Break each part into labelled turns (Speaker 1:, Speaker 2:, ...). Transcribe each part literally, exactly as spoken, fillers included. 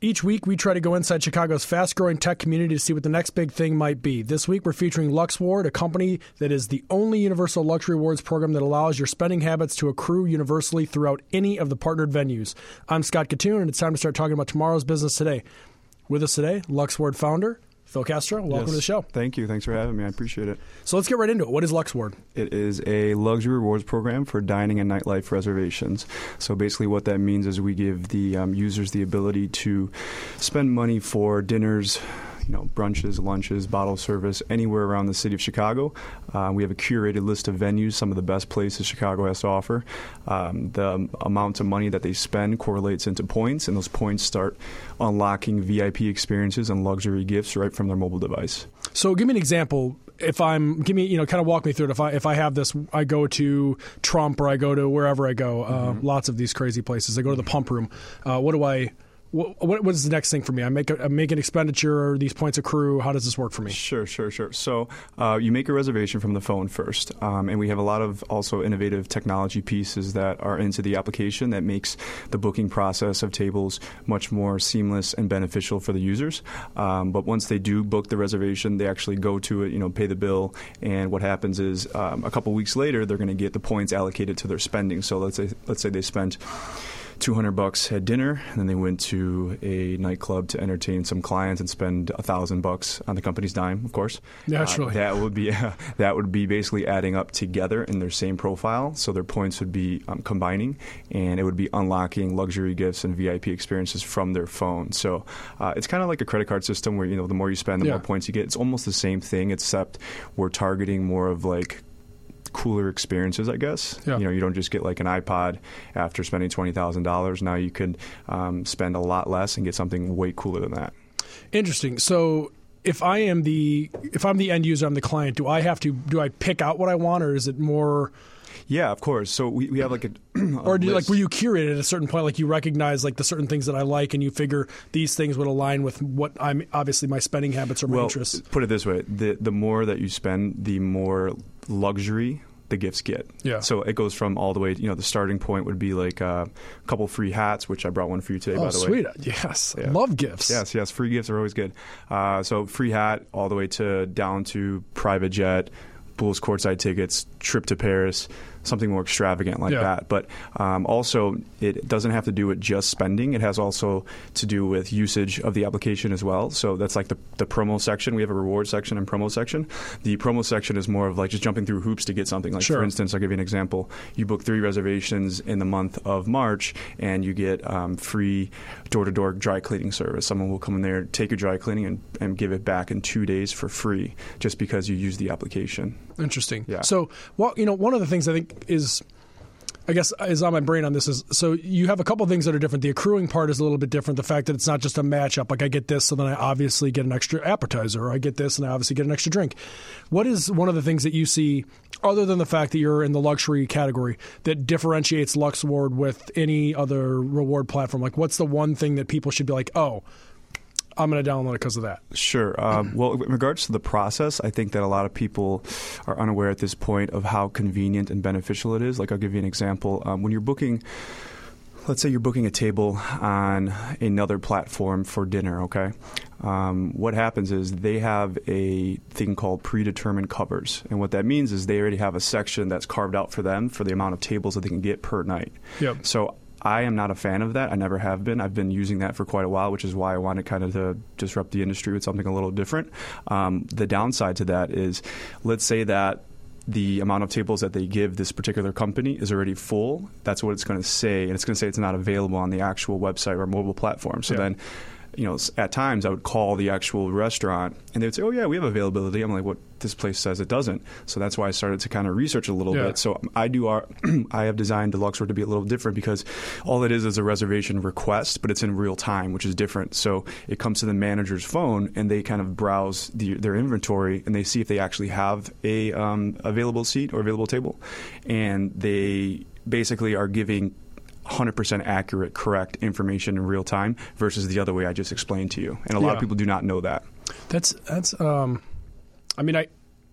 Speaker 1: Each week, we try to go inside Chicago's fast-growing tech community to see what the next big thing might be. This week, we're featuring LuxWard, a company that is the only universal luxury rewards program that allows your spending habits to accrue universally throughout any of the partnered venues. I'm Scott Katoon, and it's time to start talking about tomorrow's business today. With us today, LuxWard founder Phil Castro. Welcome
Speaker 2: yes.
Speaker 1: to the show.
Speaker 2: Thank you. Thanks for having me. I appreciate it.
Speaker 1: So let's get right into it. What is LuxWard?
Speaker 2: It is a luxury rewards program for dining and nightlife reservations. So basically what that means is we give the um, users the ability to spend money for dinners, you know, brunches, lunches, bottle service, anywhere around the city of Chicago. Uh, we have a curated list of venues, some of the best places Chicago has to offer. Um, the amount of money that they spend correlates into points, and those points start unlocking V I P experiences and luxury gifts right from their mobile device.
Speaker 1: So give me an example. If I'm, give me, you know, kind of walk me through it. If I if I have this, I go to Trump or I go to wherever I go, uh, mm-hmm. lots of these crazy places. I go to the pump room. Uh, what do I... What, what is the next thing for me? I make a, I make an expenditure, or these points accrue. How does this work for me?
Speaker 2: Sure, sure, sure. So uh, you make a reservation from the phone first, um, and we have a lot of also innovative technology pieces that are into the application that makes the booking process of tables much more seamless and beneficial for the users. Um, but once they do book the reservation, they actually go to it, you know, pay the bill, and what happens is um, a couple weeks later, they're going to get the points allocated to their spending. So let's say let's say they spent two hundred bucks at dinner, and then they went to a nightclub to entertain some clients and spend one thousand bucks on the company's dime, of course.
Speaker 1: Naturally.
Speaker 2: Uh, that would be uh, that would be basically adding up together in their same profile, so their points would be um, combining, and it would be unlocking luxury gifts and V I P experiences from their phone. So uh, it's kind of like a credit card system where, you know, the more you spend, the
Speaker 1: yeah.
Speaker 2: more points you get. It's almost the same thing, except we're targeting more of like cooler experiences, I guess.
Speaker 1: Yeah.
Speaker 2: You know, you don't just get like an iPod after spending twenty thousand dollars. Now you could um, spend a lot less and get something way cooler than that.
Speaker 1: Interesting. So if I am the if I'm the end user, I'm the client, do I have to do I pick out what I want, or is it more?
Speaker 2: Yeah, of course. So we, we have like a, a
Speaker 1: or do you,
Speaker 2: list.
Speaker 1: like were you curated at a certain point, like you recognize like the certain things that I like and you figure these things would align with what I'm obviously my spending habits or my
Speaker 2: well,
Speaker 1: interests?
Speaker 2: Put it this way, the the more that you spend, the more luxury the gifts get.
Speaker 1: Yeah.
Speaker 2: So it goes from all the way, you know, the starting point would be like uh, a couple free hats, which I brought one for you today,
Speaker 1: oh,
Speaker 2: by the
Speaker 1: sweet.
Speaker 2: way.
Speaker 1: Yes.
Speaker 2: Yeah.
Speaker 1: Love gifts.
Speaker 2: Yes, yes. Free gifts are always good. Uh, so free hat all the way to down to private jet, Bulls courtside tickets, trip to Paris, something more extravagant like
Speaker 1: yeah.
Speaker 2: that. But um, also, it doesn't have to do with just spending. It has also to do with usage of the application as well. So that's like the, the promo section. We have a reward section and promo section. The promo section is more of like just jumping through hoops to get something. Like,
Speaker 1: sure.
Speaker 2: for instance, I'll give you an example. You book three reservations in the month of March, and you get um, free door-to-door dry cleaning service. Someone will come in there, take your dry cleaning, and, and give it back in two days for free just because you use the application.
Speaker 1: Interesting.
Speaker 2: Yeah.
Speaker 1: So, well, you know, one of the things I think is, I guess, is on my brain on this is, so you have a couple of things that are different. The accruing part is a little bit different. The fact that it's not just a matchup, like I get this, so then I obviously get an extra appetizer, or I get this and I obviously get an extra drink. What is one of the things that you see, other than the fact that you're in the luxury category, that differentiates LuxWard with any other reward platform? Like, what's the one thing that people should be like, oh, I'm going to download it because of that?
Speaker 2: Sure. Um, well, in regards to the process, I think that a lot of people are unaware at this point of how convenient and beneficial it is. Like, I'll give you an example. Um, when you're booking, let's say you're booking a table on another platform for dinner, okay? Um, what happens is they have a thing called predetermined covers. And what that means is they already have a section that's carved out for them for the amount of tables that they can get per night.
Speaker 1: Yep.
Speaker 2: So I am not a fan of that. I never have been. I've been using that for quite a while, which is why I wanted kind of to disrupt the industry with something a little different. Um, the downside to that is, let's say that the amount of tables that they give this particular company is already full. That's what it's going to say, and it's going to say it's not available on the actual website or mobile platform. So
Speaker 1: yeah.
Speaker 2: then, you know, at times I would call the actual restaurant and they would say, oh, yeah, we have availability. I'm like, what? This place says it doesn't. So that's why I started to kind of research a little
Speaker 1: yeah.
Speaker 2: bit. So I do our, I have designed the LuxWard to be a little different because all it is is a reservation request, but it's in real time, which is different. So it comes to the manager's phone and they kind of browse the, their inventory and they see if they actually have a um, available seat or available table. And they basically are giving one hundred percent accurate, correct information in real time versus the other way I just explained to you. And a lot
Speaker 1: yeah.
Speaker 2: of people do not know that.
Speaker 1: That's, that's, um, I mean, I,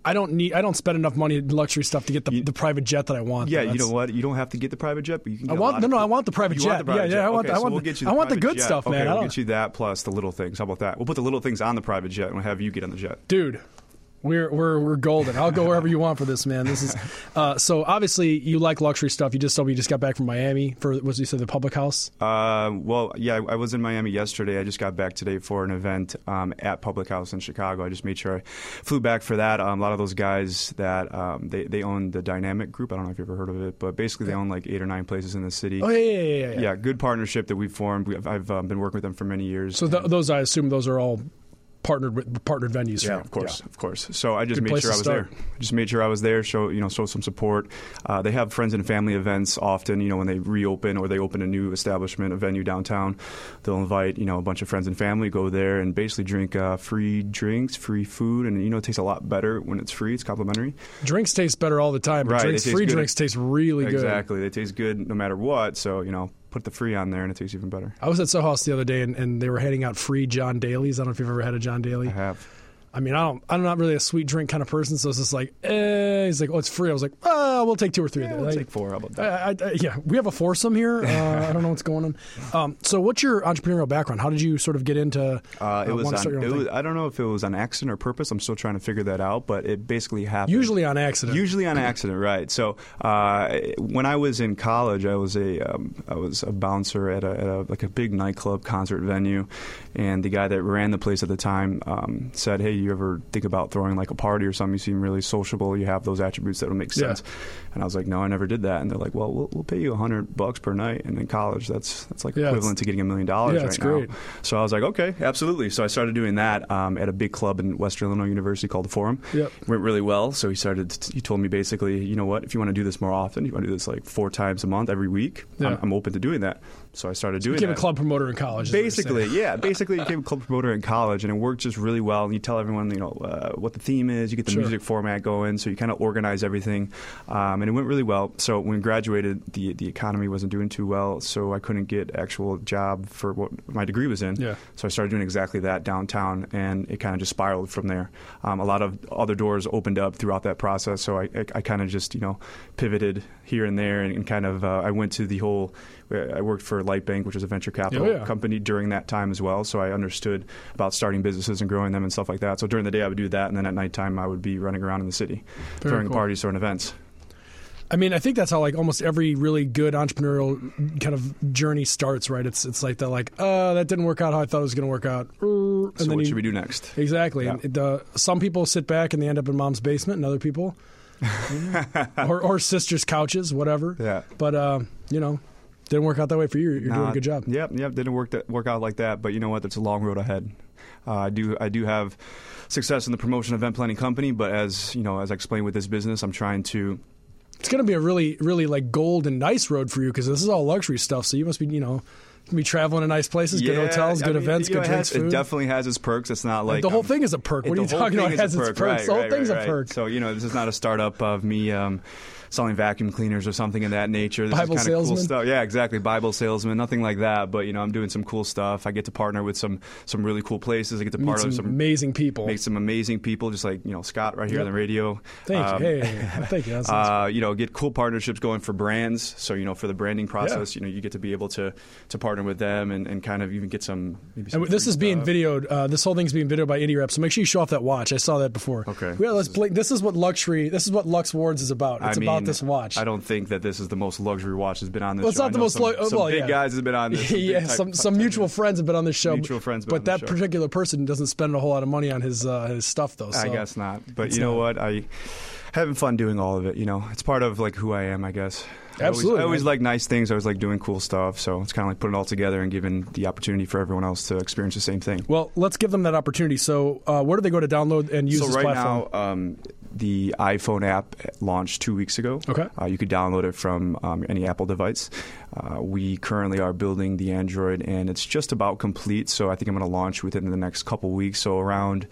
Speaker 1: I don't need. I don't spend enough money in luxury stuff to get the,
Speaker 2: You-
Speaker 1: the private jet that I want.
Speaker 2: Yeah,
Speaker 1: though.
Speaker 2: you know
Speaker 1: That's-
Speaker 2: what? You don't have to get the private jet, but you can. Get
Speaker 1: I
Speaker 2: a
Speaker 1: want
Speaker 2: lot
Speaker 1: no,
Speaker 2: of
Speaker 1: no.
Speaker 2: cool-
Speaker 1: I want the private
Speaker 2: You
Speaker 1: jet.
Speaker 2: want the private
Speaker 1: yeah, yeah.
Speaker 2: jet.
Speaker 1: I want.
Speaker 2: Okay,
Speaker 1: I
Speaker 2: so
Speaker 1: want.
Speaker 2: we'll
Speaker 1: the,
Speaker 2: get you
Speaker 1: I want the
Speaker 2: private
Speaker 1: good
Speaker 2: jet.
Speaker 1: stuff,
Speaker 2: okay,
Speaker 1: man. I
Speaker 2: We'll
Speaker 1: don't,
Speaker 2: get you that plus the little things. How about that? We'll put the little things on the private jet and we'll have you get on the jet.
Speaker 1: dude. We're we're we're golden. I'll go wherever you want for this, man. This is uh, so obviously you like luxury stuff. You just told me you just got back from Miami for what you said the public house.
Speaker 2: Uh, well, yeah, I I was in Miami yesterday. I just got back today for an event um, at Public House in Chicago. I just made sure I flew back for that. Um, a lot of those guys that um, they they own the Dynamic Group. I don't know if you've ever heard of it, but basically they own like eight or nine places in the city.
Speaker 1: Oh yeah, yeah, yeah, yeah.
Speaker 2: Yeah, good partnership that we've formed. We have, I've um, been working with them for many years.
Speaker 1: So th- those, I assume, those are all partnered with partnered venues.
Speaker 2: Yeah,
Speaker 1: for you.
Speaker 2: of course, of course. So I just
Speaker 1: Good
Speaker 2: made
Speaker 1: place
Speaker 2: sure
Speaker 1: to
Speaker 2: I was
Speaker 1: start.
Speaker 2: there. Just made sure I was there. Show you know, show some support. Uh, they have friends and family events often. You know, when they reopen or they open a new establishment, a venue downtown, they'll invite you know a bunch of friends and family. Go there and basically drink uh, free drinks, free food, and you know it tastes a lot better when it's free. It's complimentary.
Speaker 1: Drinks taste better all the time, but
Speaker 2: Right,
Speaker 1: drinks,
Speaker 2: they taste
Speaker 1: free
Speaker 2: good.
Speaker 1: drinks taste really good.
Speaker 2: Exactly, they taste good no matter what. So you know, put the free on there and it tastes even better.
Speaker 1: I was at Soho House the other day, and, and they were handing out free John Daly's. I don't know if you've ever had a John Daly.
Speaker 2: I have.
Speaker 1: I mean, I don't. I'm not really a sweet drink kind of person, so it's just like, eh. He's like, oh, it's free. I was like, oh, we'll take two or three.
Speaker 2: Yeah,
Speaker 1: of
Speaker 2: we'll
Speaker 1: those.
Speaker 2: take four. How about that?
Speaker 1: I, I, I, yeah, we have a foursome here. Uh, I don't know what's going on. Um, so, what's your entrepreneurial background? How did you sort of get into?
Speaker 2: Uh, it
Speaker 1: uh,
Speaker 2: was,
Speaker 1: wanna start
Speaker 2: on,
Speaker 1: your
Speaker 2: it
Speaker 1: own
Speaker 2: was.
Speaker 1: thing?
Speaker 2: I don't know if it was on accident or purpose. I'm still trying to figure that out. But it basically happened.
Speaker 1: Usually on accident.
Speaker 2: Usually on accident, right? So uh, when I was in college, I was a um, I was a bouncer at a, at a like a big nightclub concert venue, and the guy that ran the place at the time um, said, "Hey, you ever think about throwing like a party or something? You seem really sociable. You have those attributes that would make sense."
Speaker 1: Yeah.
Speaker 2: And I was like, "No, I never did that." And they're like, "Well, we'll, we'll pay you a hundred bucks per night." And in college, that's that's like
Speaker 1: Yeah,
Speaker 2: equivalent to getting a million dollars
Speaker 1: yeah,
Speaker 2: right
Speaker 1: it's
Speaker 2: now.
Speaker 1: great.
Speaker 2: So I was like, "Okay, absolutely." So I started doing that um, at a big club in Western Illinois University called the Forum.
Speaker 1: Yep.
Speaker 2: Went really well. So he started. He told me basically, you know what? If you want to do this more often, you want to do this like four times a month, every week.
Speaker 1: Yeah.
Speaker 2: I'm, I'm open to doing that. So I started doing
Speaker 1: Became
Speaker 2: that.
Speaker 1: a club promoter in college. is what you're
Speaker 2: Basically,
Speaker 1: saying.
Speaker 2: yeah. Basically, you became a club promoter in college, and it worked just really well. And you tell everyone, you know, uh, what the theme is. You get the
Speaker 1: Sure.
Speaker 2: music format going, so you kind of organize everything, um, and it went really well. So when we graduated, the the economy wasn't doing too well, so I couldn't get actual job for what my degree was in.
Speaker 1: Yeah.
Speaker 2: So I started doing exactly that downtown, and it kind of just spiraled from there. Um, a lot of other doors opened up throughout that process, so I, I, I kind of just, you know, pivoted here and there, and, and kind of uh, I went to the whole. I worked for Lightbank, which is a venture capital
Speaker 1: Oh, yeah.
Speaker 2: company during that time as well, so I understood about starting businesses and growing them and stuff like that. So during the day I would do that, and then at nighttime I would be running around in the city,
Speaker 1: Very
Speaker 2: throwing
Speaker 1: cool.
Speaker 2: parties, throwing events.
Speaker 1: I mean, I think that's how like almost every really good entrepreneurial kind of journey starts, right? It's it's like that, like, uh, that didn't work out how I thought it was going to work out. And
Speaker 2: So
Speaker 1: then
Speaker 2: what
Speaker 1: you-
Speaker 2: should we do next?
Speaker 1: Exactly.
Speaker 2: Yeah.
Speaker 1: And it, uh, some people sit back and they end up in mom's basement, and other people, or, or sister's couches, whatever.
Speaker 2: Yeah.
Speaker 1: But uh, you know, didn't work out that way for you. You're doing
Speaker 2: Nah,
Speaker 1: a good job.
Speaker 2: Yep, yep. Didn't work that, work out like that, but you know what? There's a long road ahead. Uh, I do I do have success in the promotion event planning company, but as you know, as I explained with this business, I'm trying to.
Speaker 1: It's going to be a really, really like gold and nice road for you because this is all luxury stuff. So you must be, you know, be traveling to nice places, good
Speaker 2: Yeah,
Speaker 1: hotels,
Speaker 2: I
Speaker 1: good
Speaker 2: mean,
Speaker 1: events,
Speaker 2: you know,
Speaker 1: good
Speaker 2: it
Speaker 1: drinks,
Speaker 2: has-
Speaker 1: food.
Speaker 2: It definitely has its perks. It's not like
Speaker 1: the whole
Speaker 2: um,
Speaker 1: thing is a perk. What
Speaker 2: it-
Speaker 1: are you
Speaker 2: the whole
Speaker 1: talking about?
Speaker 2: thing
Speaker 1: It
Speaker 2: is
Speaker 1: has
Speaker 2: a
Speaker 1: its
Speaker 2: perk,
Speaker 1: perks.
Speaker 2: right,
Speaker 1: The whole
Speaker 2: right,
Speaker 1: thing's
Speaker 2: right,
Speaker 1: a
Speaker 2: right.
Speaker 1: perk.
Speaker 2: So you know, this is not a startup of me um, selling vacuum cleaners or something of that nature. This
Speaker 1: Bible
Speaker 2: is kind of cool
Speaker 1: salesman?
Speaker 2: stuff. Yeah, exactly. Bible salesman, nothing like that. But you know, I'm doing some cool stuff. I get to partner with some some really cool places. I get to
Speaker 1: Meet
Speaker 2: partner
Speaker 1: some
Speaker 2: with some
Speaker 1: amazing people.
Speaker 2: make some amazing people, just like you know Scott right here
Speaker 1: Yep.
Speaker 2: on the radio.
Speaker 1: Thank
Speaker 2: Um,
Speaker 1: you. Hey, hey, hey. Thank you. That's, that's
Speaker 2: uh, you know, get cool partnerships going for brands. So you know, for the branding process, you know, you get to be able to to partner with them and, and kind of even get some. Maybe some
Speaker 1: And this
Speaker 2: free
Speaker 1: is being
Speaker 2: stuff.
Speaker 1: videoed. Uh, this whole thing's being videoed by Indie Rep. So make sure you show off that watch. I saw that before.
Speaker 2: Okay.
Speaker 1: Yeah, let's play. This is what luxury. This is what Lux Awards is about. It's
Speaker 2: I mean,
Speaker 1: about this watch.
Speaker 2: I don't think that this is the most luxury watch that's been on this
Speaker 1: Well, it's
Speaker 2: show.
Speaker 1: not
Speaker 2: I
Speaker 1: the
Speaker 2: know
Speaker 1: most
Speaker 2: some,
Speaker 1: lu-
Speaker 2: some
Speaker 1: well,
Speaker 2: big
Speaker 1: yeah.
Speaker 2: guys have been on this. Some big
Speaker 1: yeah,
Speaker 2: type-
Speaker 1: some some mutual friends have been on this show.
Speaker 2: Mutual friends been
Speaker 1: but
Speaker 2: on the
Speaker 1: that
Speaker 2: show.
Speaker 1: particular person doesn't spend a whole lot of money on his uh, his stuff, though. So.
Speaker 2: I guess not. But
Speaker 1: It's
Speaker 2: you know
Speaker 1: not.
Speaker 2: what? I having fun doing all of it. You know, it's part of like who I am. I guess. I always-
Speaker 1: Absolutely,
Speaker 2: I always
Speaker 1: man.
Speaker 2: like nice things. I always like doing cool stuff. So it's kind of like putting it all together and giving the opportunity for everyone else to experience the same thing.
Speaker 1: Well, let's give them that opportunity. So, uh, where do they go to download and use
Speaker 2: so
Speaker 1: this
Speaker 2: right
Speaker 1: platform?
Speaker 2: now, um, the iPhone app launched two weeks ago.
Speaker 1: Okay.
Speaker 2: Uh, you could download it from um, any Apple device. Uh, we currently are building the Android, and it's just about complete. So I think I'm going to launch within the next couple weeks. So around,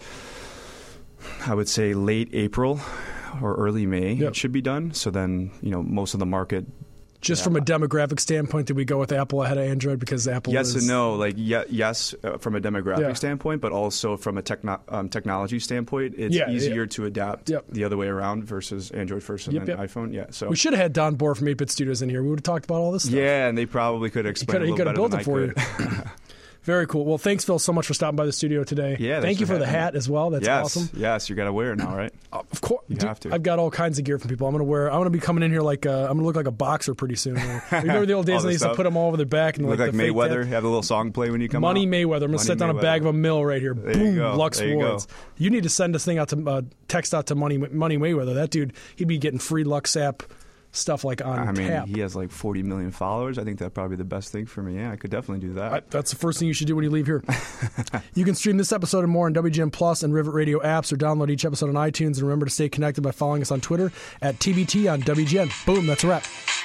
Speaker 2: I would say, late April or early May,
Speaker 1: Yep.
Speaker 2: it should be done. So then, you know, most of the market
Speaker 1: Just
Speaker 2: yeah.
Speaker 1: from a demographic standpoint, did we go with Apple ahead of Android because Apple
Speaker 2: Yes
Speaker 1: is...
Speaker 2: and no. Like, ye- yes, uh, from a demographic
Speaker 1: Yeah.
Speaker 2: standpoint, but also from a techno- um, technology standpoint, it's
Speaker 1: Yeah,
Speaker 2: easier
Speaker 1: yeah.
Speaker 2: to adapt
Speaker 1: Yep.
Speaker 2: the other way around versus Android first and
Speaker 1: Yep,
Speaker 2: then
Speaker 1: yep.
Speaker 2: iPhone. Yeah, so
Speaker 1: We should have had Don Bohr from eight bit Studios in here. We would have talked about all this stuff.
Speaker 2: yeah, and they probably could explain
Speaker 1: He
Speaker 2: it a
Speaker 1: could
Speaker 2: little
Speaker 1: have
Speaker 2: better
Speaker 1: built
Speaker 2: than
Speaker 1: it for
Speaker 2: I
Speaker 1: you.
Speaker 2: could.
Speaker 1: Very cool. Well, thanks, Phil, so much for stopping by the studio today.
Speaker 2: Yeah, thanks
Speaker 1: Thank you
Speaker 2: for
Speaker 1: for the
Speaker 2: having
Speaker 1: hat
Speaker 2: me.
Speaker 1: as well. That's
Speaker 2: yes,
Speaker 1: awesome.
Speaker 2: yes, you got to wear it now, right?
Speaker 1: Uh, of course,
Speaker 2: You
Speaker 1: Dude,
Speaker 2: have to.
Speaker 1: I've got all kinds of gear from people. I'm gonna wear. I'm gonna be coming in here like uh, I'm gonna look like a boxer pretty soon. Remember the old days
Speaker 2: All
Speaker 1: when they
Speaker 2: the
Speaker 1: used to
Speaker 2: stuff.
Speaker 1: put them all over their back and
Speaker 2: Look like
Speaker 1: the fake
Speaker 2: Mayweather.
Speaker 1: tats?
Speaker 2: Have a little song play when you come
Speaker 1: Money
Speaker 2: out.
Speaker 1: Mayweather. I'm gonna
Speaker 2: Money
Speaker 1: sit down a
Speaker 2: Mayweather.
Speaker 1: bag of a mill right here.
Speaker 2: There you
Speaker 1: Boom,
Speaker 2: go.
Speaker 1: Lux
Speaker 2: There you
Speaker 1: Woods.
Speaker 2: go.
Speaker 1: You need to send this thing out to uh, text out to Money Money Mayweather. That dude, he'd be getting free Lux app stuff like on
Speaker 2: I mean,
Speaker 1: tap.
Speaker 2: he has like forty million followers. I think that'd probably be the best thing for me. Yeah, I could definitely do that.
Speaker 1: I, that's the first thing you should do when you leave here. You can stream this episode and more on W G N Plus and Rivet Radio apps, or download each episode on iTunes. And remember to stay connected by following us on Twitter at T B T on W G N. Boom, that's a wrap.